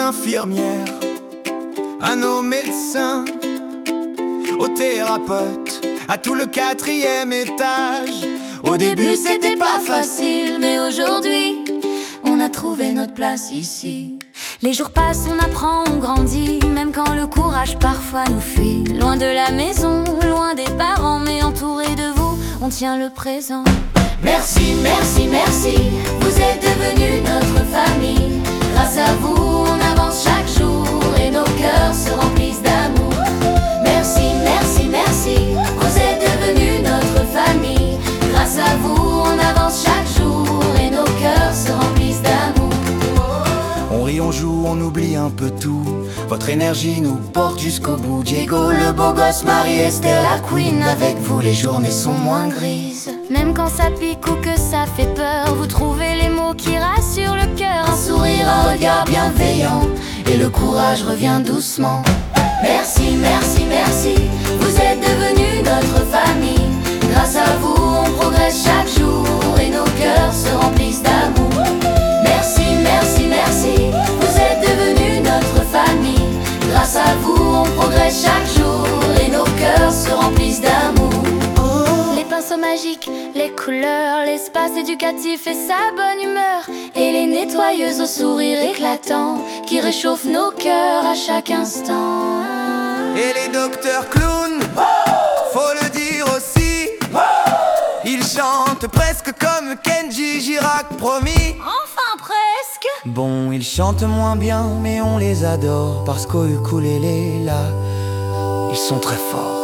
infirmières, à nos médecins, aux thérapeutes, à tout le 4e étage. Au début c'était pas facile, mais aujourd'hui on a trouvé notre place ici. Les jours passent, on apprend, on grandit, même quand le courage parfois nous fuit. Loin de la maison, loin des parents, mais entouré de vous, on tient le présent. Merci, merci, merci, vous êtes devenus notre famille. Grâce à vous, on avance chaque jour et nos cœurs se remplissent d'amour. Merci, merci, merci, vous êtes devenus notre famille. Grâce à vous, on avance chaque jour et nos cœurs se remplissent d'amour. On rit, on joue, on oublie un peu tout. Votre énergie nous porte jusqu'au bout. Diego, le beau gosse, Marie, Esther, la queen. Avec vous, les journées sont moins grises. Même quand ça pique ou que ça fait peur, vous trouvez les mots qui rassurent le cœur. Un sourire, un regard bienveillant, et le courage revient doucement. Merci, merci, merci, vous êtes devenus notre famille. Grâce à vous, on progresse chaque jour et nos cœurs se remplissent d'amour. Merci, merci, merci, vous êtes devenus notre famille. Grâce à vous, on progresse chaque jour et nos cœurs se remplissent d'amour. Les pinceaux magiques, les couleurs, l'espace éducatif et sa bonne humeur, et les nettoyeuses au sourire éclatant qui réchauffent nos cœurs à chaque instant. Et les docteurs clowns, faut le dire aussi, ils chantent presque comme Kenji Girac, promis. Enfin presque. Bon, ils chantent moins bien, mais on les adore, parce qu'au ukulélé, là, ils sont très forts.